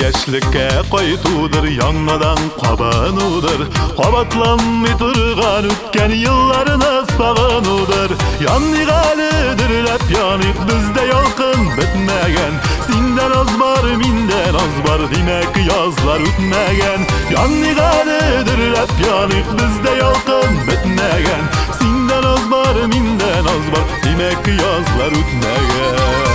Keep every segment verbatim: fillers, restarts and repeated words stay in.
Yaşlıkka qaytudur, yanmadan qabanudur. Qabatlanmay turgan o'tgan yillarni sog'inudur. Yanniganidir lab yoniq bizda yolqin bitmagan. Sendan oz bor, mendan oz bor, demak yozlar o'tmagan. Yanniganidir lab yoniq bizda yolqin bitmagan. Sendan oz bor, mendan oz bor, demak yozlar o'tmagan.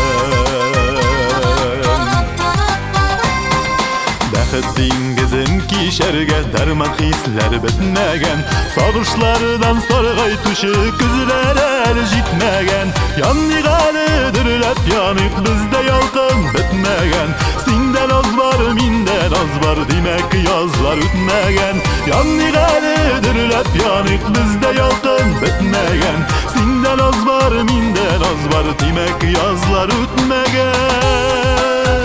Baxit dengizin kisharga darman hislar bitmagan. Sog'ishlardan sorg'ay tushi kuzlar hali yetmagan. Yanniganidir lab yoniq bizda yolqin bitmagan. Sendan oz bor, mendan oz bor, demak yozlar o'tmagan. Yanniganidir lab yoniq bizda yolqin bitmagan. Sendan oz bor, mendan oz bor, demak yozlar o'tmagan.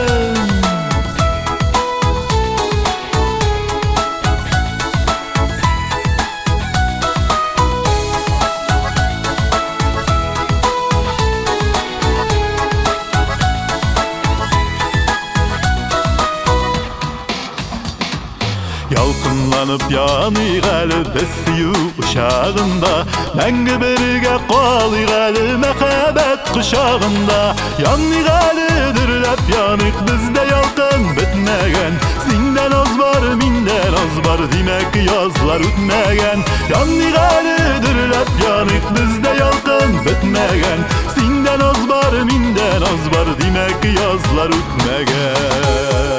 Yalqınlanıp yanıyıq əli biz suyu uşağında. Məngi birgə qalıyıq əli məxəbət quşağında. Yanıyıq əlidir lab yanıq bizdə yalqın bitməgən. Sendan oz bor, mendan oz bor, demək yozlar o'tmagan. Yanıyıq əlidir lab yanıq bizdə yalqın bitməgən. Sendan oz bor, mendan oz bor, demək yozlar o'tmagan.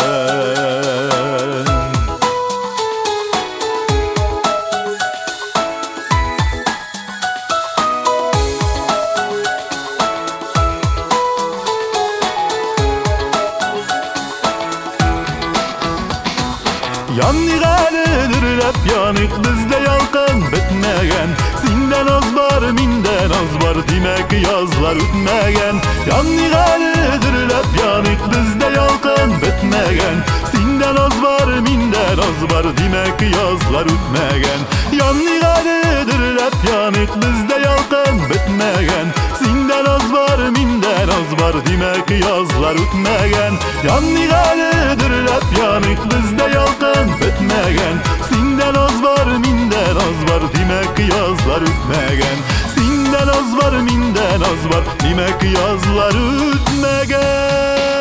Yanniganidir lab yoniq bizda yolqin bitmagan. Sendan oz bor, mendan oz bor, demak yozlar o'tmagan. Yanniganidir lab yoniq bizda yolqin bitmagan. Sendan oz bor, mendan oz bor, demak yozlar o'tmagan. Yanniganidir lab yoniq bizda yolqin bitmagan. Sendan oz bor, mendan oz bor, demak yozlar o'tmagan. Yanniganidir lab yoniq bizda yolqin bitmagan. Sendan oz bor, mendan oz bor, demak yozlar o'tmagan. Sendan oz bor, mendan oz bor, demak yozlar o'tmagan.